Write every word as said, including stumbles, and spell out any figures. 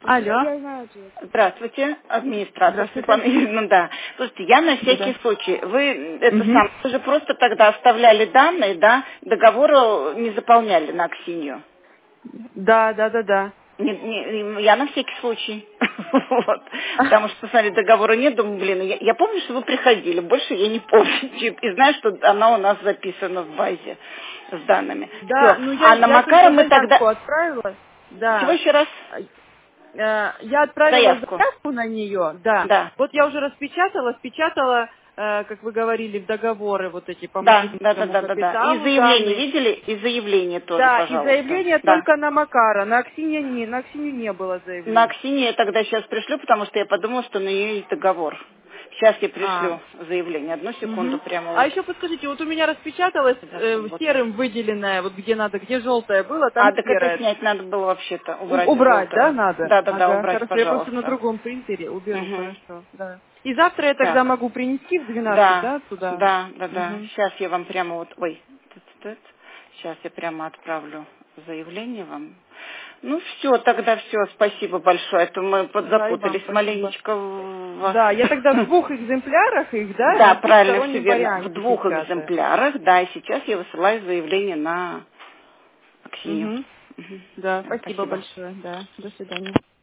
Алло. Я знаю ответ. Здравствуйте, администратор Здравствуйте. Светлана Юрьевна, да. Слушайте, я на всякий Да. случай, вы это Мгм. сам, вы же просто тогда оставляли данные, да, договор не заполняли на Аксинью. Да, да, да, да. Не- не- я на всякий случай. Вот. Потому что, смотри, договора нет, думаю, блин, я, я помню, что вы приходили, больше я не помню. И знаю, что она у нас записана в базе с данными. Да, Все. ну я, А на я Макара только мы тогда... заявку отправила. Чего Да. еще раз? Э, Я отправила Заявку. заявку на нее, да. Да. Вот я уже распечатала, спечатала, э, как вы говорили, в договоры вот эти по Да, да, да, материнскому да, да, да. И капиталу заявление данные. видели? И заявление тоже, Да, и пожалуйста. заявление Да. только на Макара, на Аксинью не, на Аксинью не было На заявления. Аксинью я тогда сейчас пришлю, потому что я подумала, что на нее есть договор. Сейчас я А, пришлю заявление. Одну секунду Мгм. прямо А вот. еще подскажите, вот у меня распечаталось Да, э, работаю. серым выделенное, вот где надо, где желтое было, там А, так это серое. снять надо было вообще-то, У- убрать убрать, да, желтое. надо? Да, да, да, Ага, убрать, хорошо. Я просто на пожалуйста. другом принтере уберу, Угу. хорошо. Да. И завтра я тогда Так. могу принести в двенадцать, Да, да, туда? да, да, да. Мгм. Сейчас я вам прямо вот, ой, сейчас я прямо отправлю заявление вам. Ну все, тогда все, спасибо большое. Это мы Да, и вам подзапутались спасибо. маленечко в вас. Да, я тогда в двух экземплярах их, да, Да, на правильно, все двухстороннем верно. В варианте двух печатаю. экземплярах, да, и сейчас я высылаю заявление на Аксинью. Угу. Мгм. Да, Да, спасибо спасибо. большое, да. До свидания.